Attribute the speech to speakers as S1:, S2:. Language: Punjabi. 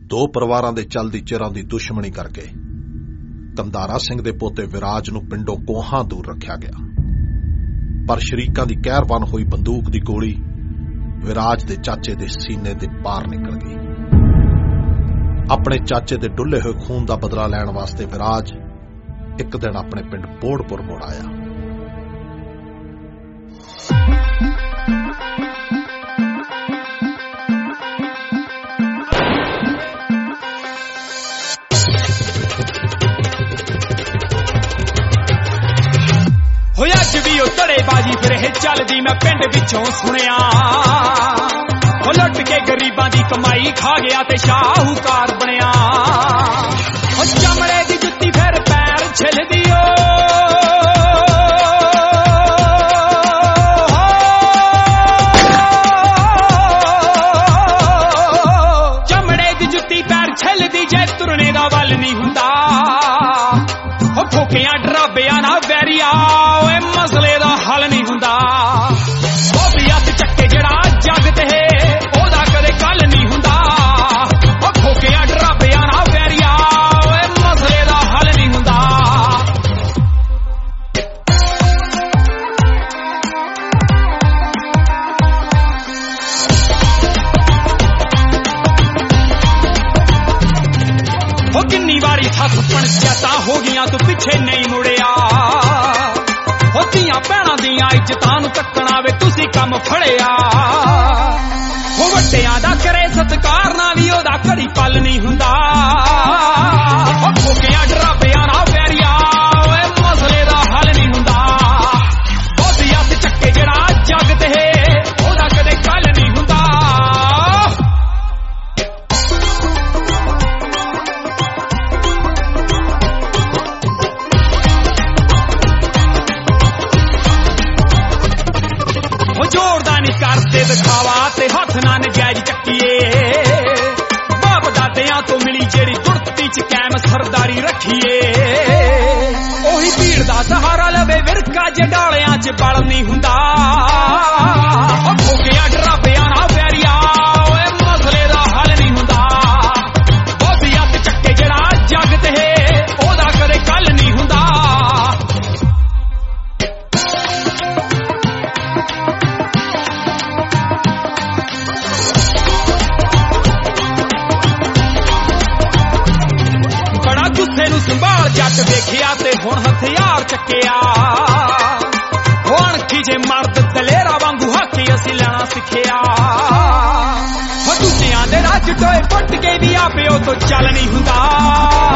S1: ਦੋ ਪਰਿਵਾਰਾਂ ਦੇ ਚੱਲਦੀ ਚਿਰਾਂ ਦੀ ਦੁਸ਼ਮਣੀ ਕਰਕੇ ਕੰਧਾਰਾ ਸਿੰਘ ਦੇ ਪੋਤੇ ਵਿਰਾਜ ਨੂੰ ਪਿੰਡੋਂ ਕੋਹਾਂ ਦੂਰ ਰੱਖਿਆ ਗਿਆ। ਪਰ ਸ਼ਰੀਕਾਂ ਦੀ ਕਹਿਰਵਾਨ ਹੋਈ ਬੰਦੂਕ ਦੀ ਗੋਲੀ ਵਿਰਾਜ ਦੇ ਚਾਚੇ ਦੇ ਸੀਨੇ ਦੇ ਪਾਰ ਨਿਕਲ ਗਈ। ਆਪਣੇ ਚਾਚੇ ਦੇ ਡੁੱਲੇ ਹੋਏ ਖੂਨ ਦਾ ਬਦਲਾ ਲੈਣ ਵਾਸਤੇ ਵਿਰਾਜ ਇੱਕ ਦਿਨ ਆਪਣੇ ਪਿੰਡ ਬੋੜਪੁਰ ਮੁੜ ਆਇਆ।
S2: ਹੋਇਆ ਅੱਜ ਵੀ ਉਹ ਧੜੇਬਾਜੀ ਫਿਰ ਇਹ ਚੱਲਦੀ ਮੈਂ ਪਿੰਡ ਵਿੱਚੋਂ ਸੁਣਿਆ। ਉਹ ਲੁੱਟ ਕੇ ਗਰੀਬਾਂ ਦੀ ਕਮਾਈ ਖਾ ਗਿਆ ਤੇ ਸ਼ਾਹੂਕਾਰ ਬਣਿਆ। ਉਹ ਚਮੜੇ ਦੀ ਜੁੱਤੀ ਫਿਰ ਪੈਰ ਛਿਲਦੀ ਓ ਚਮੜੇ ਦੀ ਜੁੱਤੀ ਪੈਰ ਛਿਲਦੀ ਜੇ ਤੁਰਨੇ ਦਾ ਵੱਲ ਨਹੀਂ ਹੁੰਦਾ। ਉਹ ਠੋਕਿਆਂ ਡਰਾਬਿਆਂ ਨਾ ਵੈਰੀਆ ਓਏ ਮਸਲੇ ਦਾ ਹੱਲ ਨਹੀਂ ਹੁੰਦਾ। ਉਹ ਵੀ ਹੱਥ ਚੱਕੇ ਜਿਹੜਾ ਜੱਗ ਤੇ ਉਹਦਾ ਕਦੇ ਕੱਲ ਨਹੀਂ ਹੁੰਦਾ। ਉਹ ਠੋਕਿਆਂ ਡਰਾਬਿਆਂ ਨਾ ਵੈਰੀਆ ਓਏ ਮਸਲੇ ਦਾ ਹੱਲ ਨਹੀਂ ਹੁੰਦਾ। ਉਹ ਕਿੰਨੀ ਵਾਰੀ ਸੱਸ ਪੰਚਾਇਤਾਂ ਹੋ ਗਈਆਂ ਤੂੰ ਪਿੱਛੇ ਨਹੀਂ ਮੁੜਿਆ। ਧੀਆਂ ਭੈਣਾਂ ਦੀਆਂ ਇੱਜ਼ਤਾਂ ਨੂੰ ਕੱਟਣਾ ਵੇ ਤੁਸੀਂ ਕੰਮ ਫੜਿਆ। ਉਹ ਵੱਡਿਆਂ ਦਾ ਕਰੇ ਸਤਿਕਾਰ ਨਾ ਵੀ ਉਹਦਾ ਘੜੀ ਪਲ ਨਹੀਂ ਹੁੰਦਾ। ਉਹ ਠੋਕਿਆਂ ਡਰਾਬਿਆਂ ਨਾ ਵੈਰੀਆ ਓਏ ਮਸਲੇ ਦਾ ਹੱਲ ਨਹੀਂ ਹੁੰਦਾ। ਉਹ ਵੀ ਹੱਥ ਚੱਕੇ ਜਿਹੜਾ ਜੱਗ ਤੇ ਉਹਦਾ ਕਦੇ ਕੱਲ ਨਹੀਂ ਹੁੰਦਾ। ਜੋੜਦਾ ਨੀ ਕਰਦੇ ਦਿਖਾਵਾ ਤੇ ਹੱਥ ਨਾ ਨਜਾਇਜ਼ ਚੱਕੀਏ। ਬਾਪ ਦਾਦਿਆਂ ਤੋਂ ਮਿਲੀ ਜਿਹੜੀ ਗੁਰਤੀ ਚ ਕਾਇਮ ਸਰਦਾਰੀ ਰੱਖੀਏ। ਉਹੀ ਭੀੜ ਦਾ ਸਹਾਰਾ ਲਵੇ ਵਿਰਕਾ ਜੇ ਡਾਲਿਆਂ ਚ ਬਲ ਨਹੀਂ ਹੁੰਦਾ। ਉਹ ਠੋਕਿਆਂ ਡਰਾਬਿਆਂ ਨਾ ਵੈਰੀਆ ਓਏ ਮਸਲੇ ਦਾ ਹੱਲ ਨਹੀਂ ਹੁੰਦਾ। ਉਹ ਵੀ ਹੱਥ ਚੱਕੇ ਜਿਹੜਾ ਜੱਗ ਤੇ ਉਹਦਾ ਕਦੇ ਕੱਲ ਨਹੀਂ ਹੁੰਦਾ। ਗੁੱਸੇ ਨੂੰ ਸੰਭਾਲ ਜੱਟ ਵੇਖਿਆ ਤੇ ਹੁਣ ਹਥਿਆਰ ਚੱਕਿਆ। ਹੁਣ ਕੀ ਜੇ ਮਰਦ ਦਲੇਰਾ ਵਾਂਗੂ ਹਾਕੀ ਅਸੀਂ ਲੈਣਾ ਸਿੱਖਿਆ। ਉਹ ਦੂਜਿਆਂ ਦੇ ਰਾਜ ਟੋਏ ਪੁੱਟ ਕੇ ਵੀ ਆਪਿਓ ਤੋਂ ਚੱਲ ਨਹੀਂ ਹੁੰਦਾ।